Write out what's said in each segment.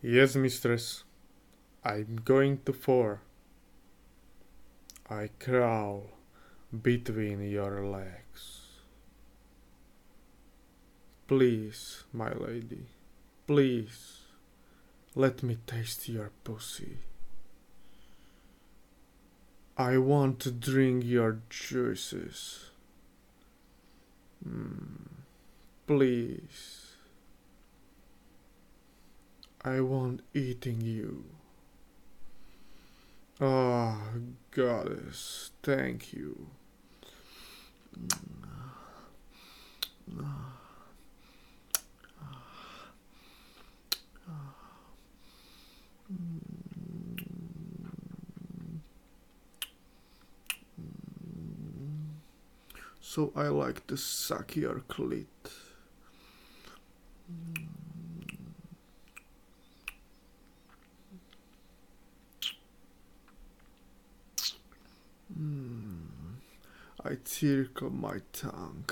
Yes, mistress. I'm going to 4. I crawl between your legs. Please, my lady, please, let me taste your pussy. I want to drink your juices. Please. I want eating you. Ah, goddess, thank you. So I like to suck your clit. I circle my tongue.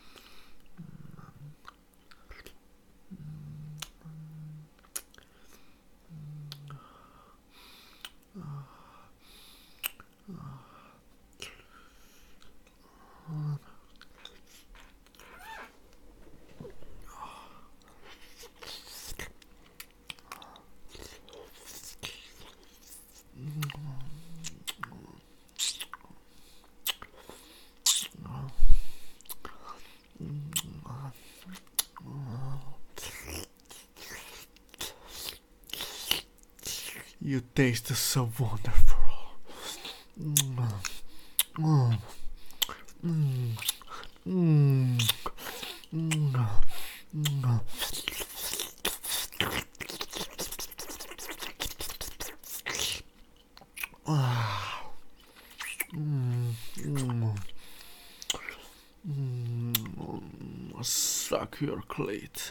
You taste so wonderful. Suck your clit.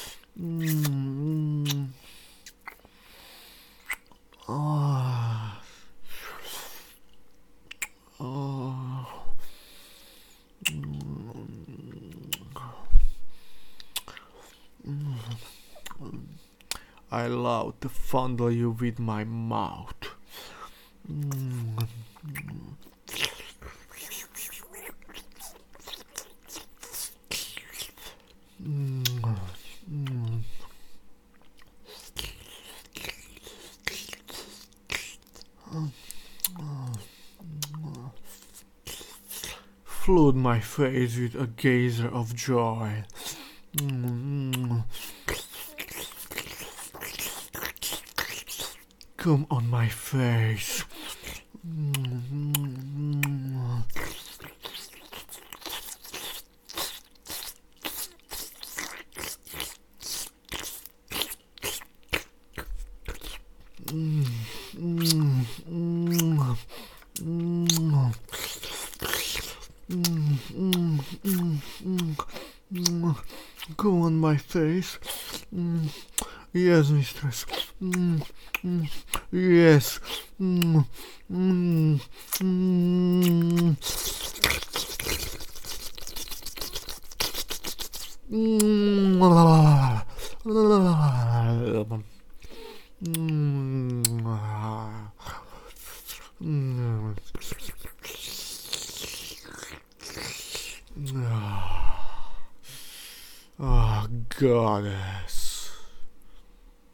I love to fondle you with my mouth. Flood my face with a geyser of joy. Come on my face. Go on my face. Yes, mistress. Yes. Oh, goddess.